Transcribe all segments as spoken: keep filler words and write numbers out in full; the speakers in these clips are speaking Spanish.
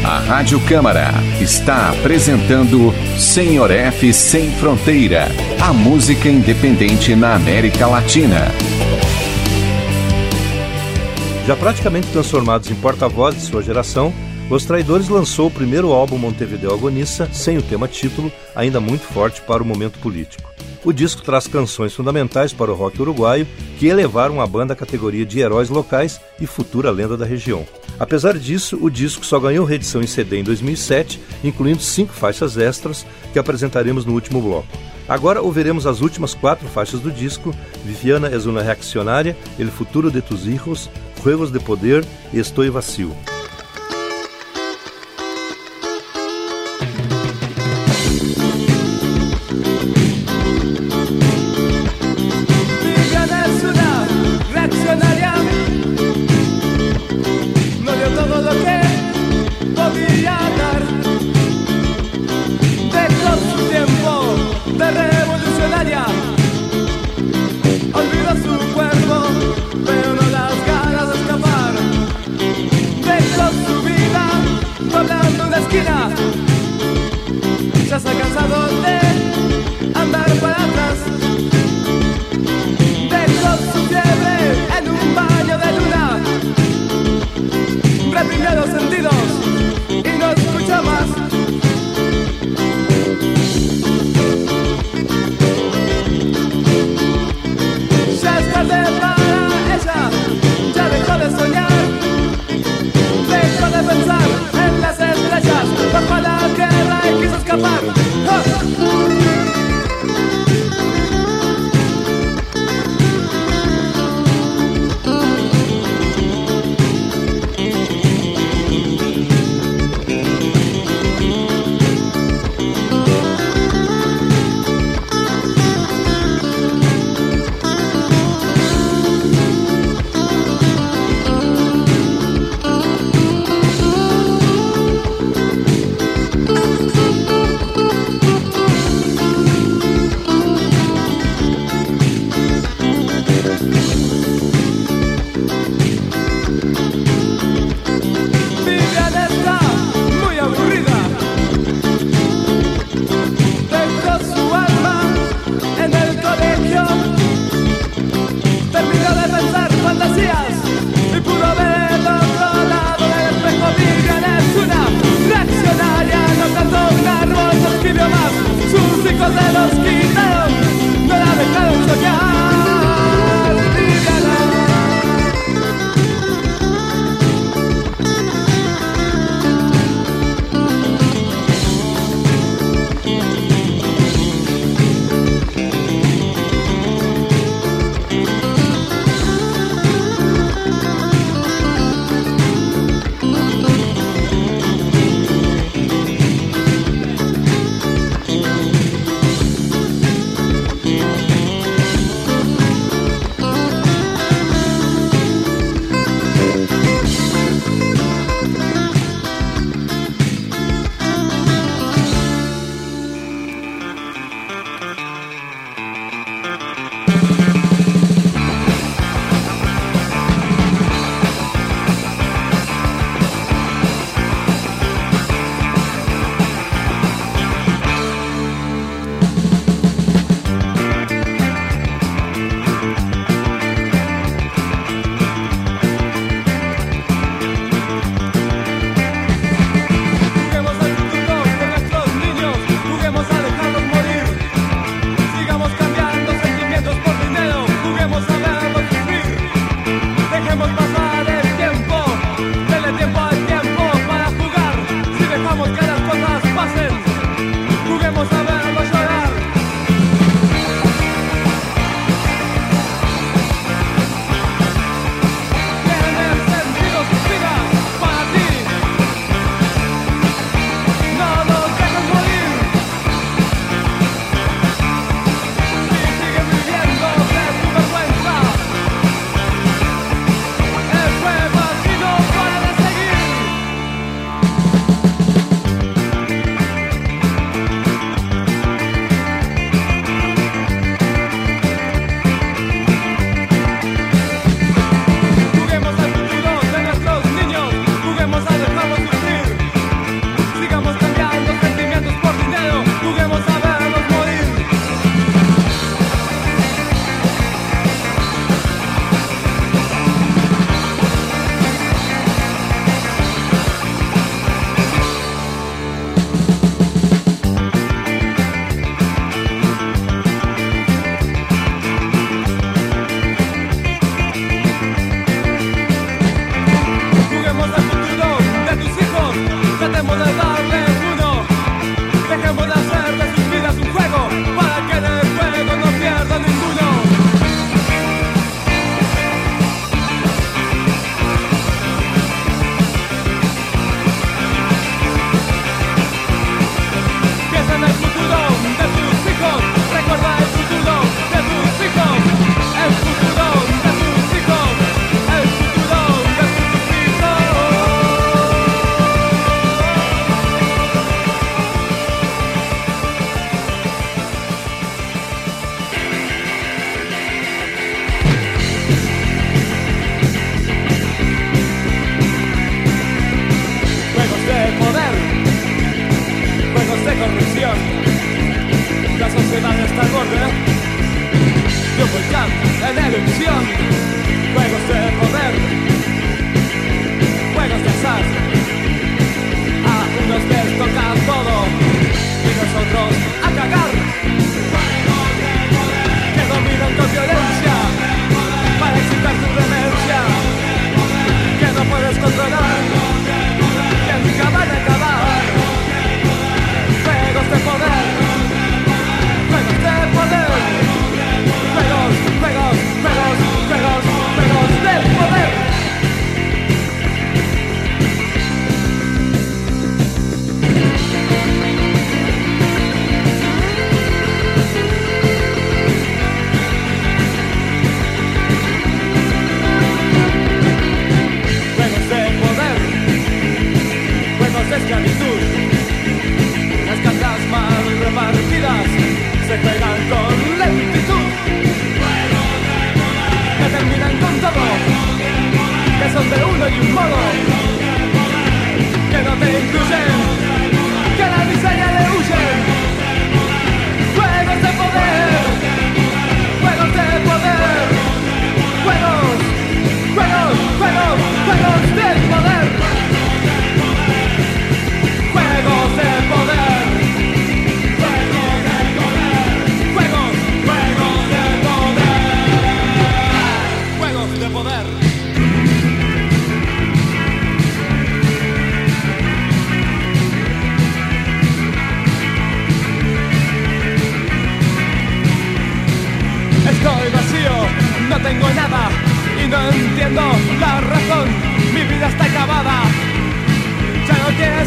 A Rádio Câmara está apresentando Senhor F Sem Fronteira, a música independente na América Latina. Já praticamente transformados em porta-voz de sua geração, Los Traidores lançou o primeiro álbum Montevideo Agoniza, sem o tema título, ainda muito forte para o momento político. O disco traz canções fundamentais para o rock uruguaio que elevaram a banda à categoria de heróis locais e futura lenda da região. Apesar disso, o disco só ganhou reedição em C D em dois mil e sete, incluindo cinco faixas extras que apresentaremos no último bloco. Agora ouviremos as últimas quatro faixas do disco: Viviana es una reaccionária, El futuro de tus hijos, Juegos de poder e Estoy vacío. Ya se ha cansado de andar para atrás. Dejó su fiebre en un baño de luna. Reprimió los sentidos y no escucha más. Ya es tarde para ella, ya dejó de soñar. Dejó de pensar en las estrellas bajo la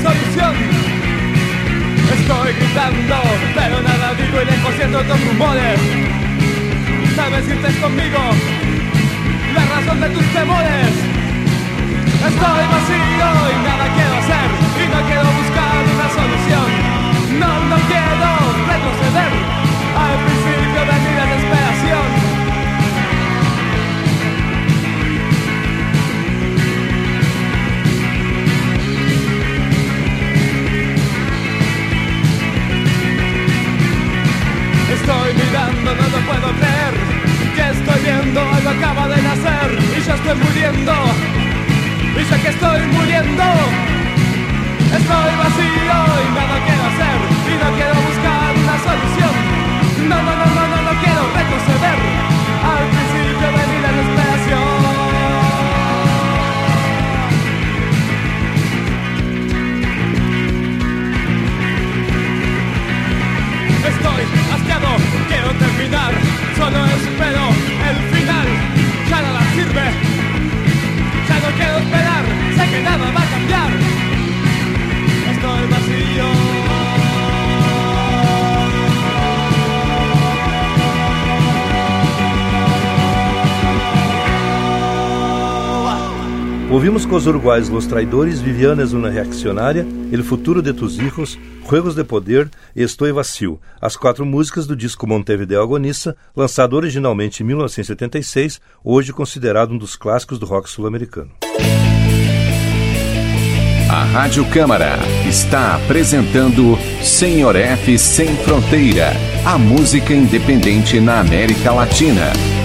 solución. Estoy gritando, pero nada digo y lejos siento tus rumores. Sabes que estés conmigo, la razón de tus temores. Estoy vacío y nada quiero hacer, y no quiero buscar una solución. No, no quiero retroceder al principio de mi desesperación. Estoy mirando, no lo puedo creer, que estoy viendo, algo acaba de nacer y yo estoy muriendo, y ya que estoy muriendo, estoy vacío y nada quiero hacer, y no quiero buscar una solución. No, no, no, no, no, no quiero retroceder al principio de mi desesperación. Estoy asqueado, quiero terminar, solo espero el final, ya nada sirve, ya no quiero esperar, sé que nada va a cambiar, estoy vacío. Ouvimos com os uruguaios Los Traidores, Viviana es una reaccionária, El futuro de tus hijos, Juegos de Poder e Estoy Vacío, as quatro músicas do disco Montevideo Agonista, lançado originalmente em mil novecentos e setenta e seis, hoje considerado um dos clássicos do rock sul-americano. A Rádio Câmara está apresentando Senhor F Sem Fronteira, a música independente na América Latina.